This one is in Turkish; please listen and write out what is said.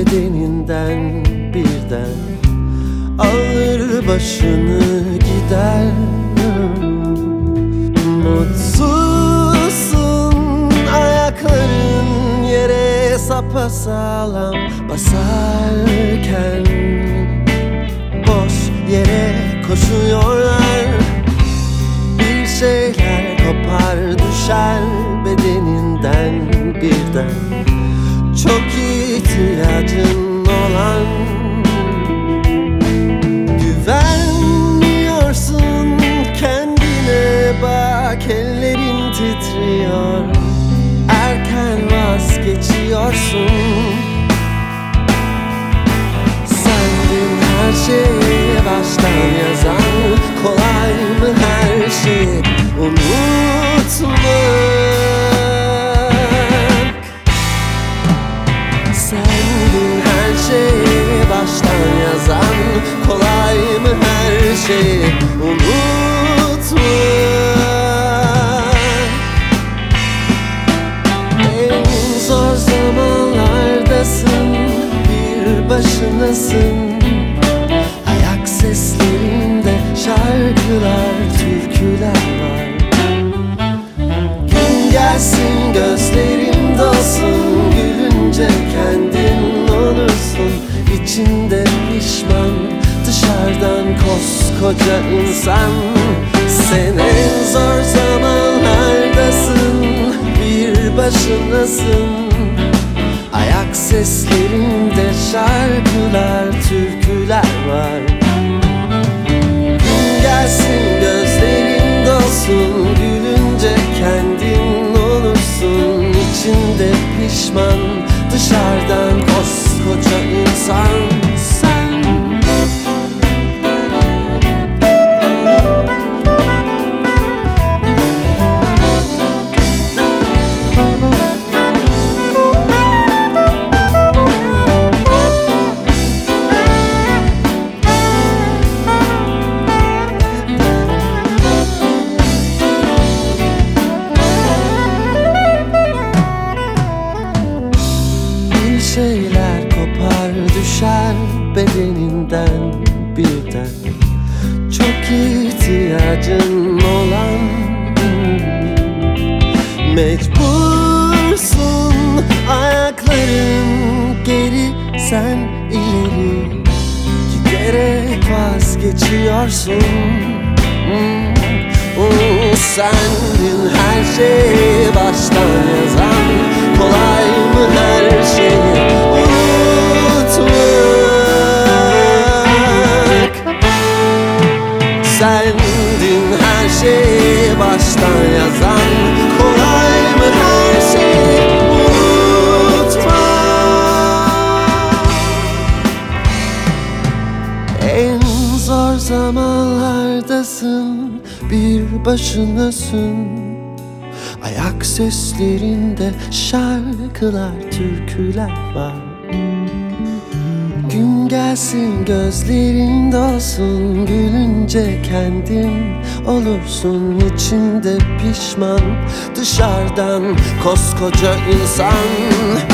bedeninden birden alır başını gider. Mutsuzsun, ayakların yere sapasağlam basarken boş yere koşuyorlar. Bir şeyler kopar düşer bedeninden birden, çok ihtiyacın olan. Güvenmiyorsun kendine, bak ellerin titriyor. Erken vazgeçiyorsun. Sendin her şeyi baştan yazan, kolay mı her şeyi unutmak? Sendin her şeyi baştan yazan, kolay mı her şeyi unutmak? En zor zamanlardasın, bir başınasın. Ayak seslerinde şarkılar, türküler var. Gün gelsin gözlerim dolsun, gülünce kendin olursun. İçinde pişman, dışarıdan koskoca insan. Sen en zor zamanlardasın, bir başınasın. Ayak seslerinde şarkılar, türküler var. Gün gelsin gözlerin dolsun, gülünce kendin olursun. İçinde pişman, dışarıdan koskoca insan. Şeyler kopar düşer bedeninden birden, çok ihtiyacın olan. Mecbursun, ayakların geri, sen ileri. Giderek vazgeçiyorsun. Sendin her şeyi baştan yazan, kolay mı her şeyi unutmak? Sendin her şeyi baştan yazan, kolay mı her şeyi unutmak? En zor zamanlardasın, bir başınasın. Ayak seslerinde şarkılar, türküler var. Gün gelsin gözlerin dolsun, gülünce kendin olursun. İçinde pişman, dışarıdan koskoca insan.